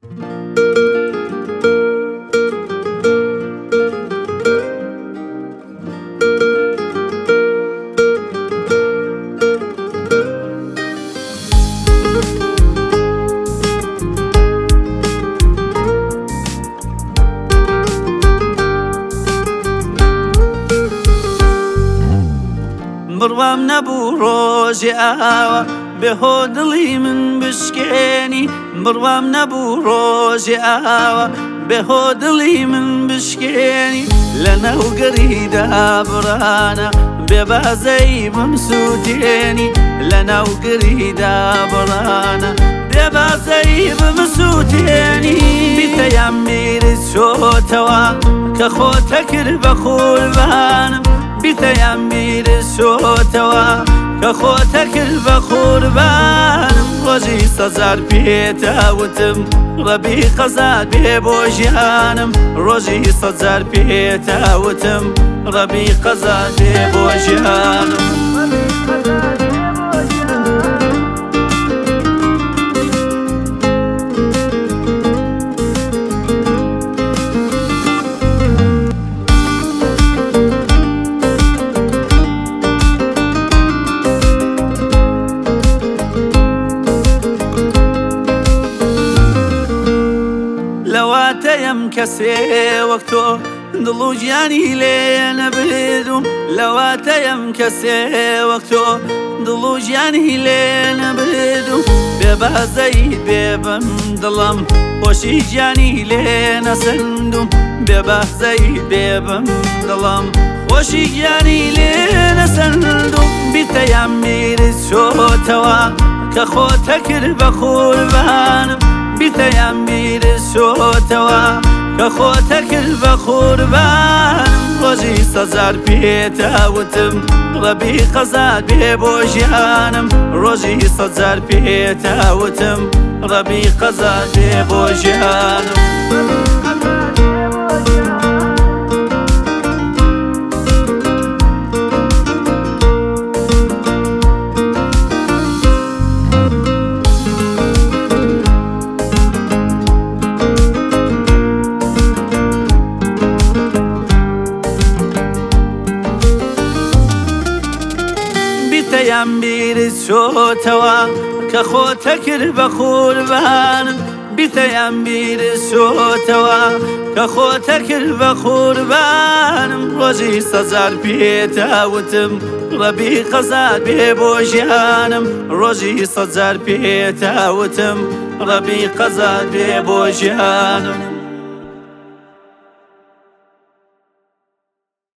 بڕوام نەبوو ڕۆژی ئاوە بێهۆ دڵی من بشکێنی، بڕوام نەبوو ڕۆژی ئاوە بێهۆ دڵی من بشکێنی، لەناو گەریدا بڕانە بێبازەی بمسووتێنی، لەناو گەریدا بڕانە بێبازەی بمسووتێنی، بیتەیان میرت چۆتەوە کە خۆتە کرد بە قوربانم، بیتەیان میرت چۆتەوە کە خۆتە کرد بە قوربانم، ڕۆژی سەزار پێتاوتم ڕەبی قەزات بێ بۆ ژیانم، ڕۆژی سەزار پێتاوتم ڕەبی قەزات بێ بۆ ژیانم. لەواتەیەم کەسێ وەک تۆ دڵ و گیانی لێ نەبردوم، لەواتەیەم کەسێ وەک تۆ دڵ و گیانی لێ نەبردوم، بێبازەی بێبەم دڵم خۆشی گیانی لێ نەسەندوم، بێبازەی بێبەم دڵم خۆشی گیانی لێ نەسەندوم، بیتەیان میرت چۆتەوە کە خۆتە کرد بە قوربانم، بیتەیان میرت چۆتەوە کە خۆتە کرد بە قوربانم، ڕۆژی سەزار پێتاوتم ڕەبی قەزات بێ بۆ ژیانم، ڕۆژی سەزار پێتاوتم ڕەبی قەزات بێ بۆ ژیانم. بیتەیان میرت چۆتەوە کە خۆتە کرد بە قوربانم، بیتەیان میرت چۆتەوە کە خۆتە کرد بە قوربانم، ڕۆژی سەزار پێتاوتم ڕەبی قەزات بێ بۆ ژیانم، ڕۆژی سەزار پێتاوتم ڕەبی قەزات بێ بۆ ژیانم.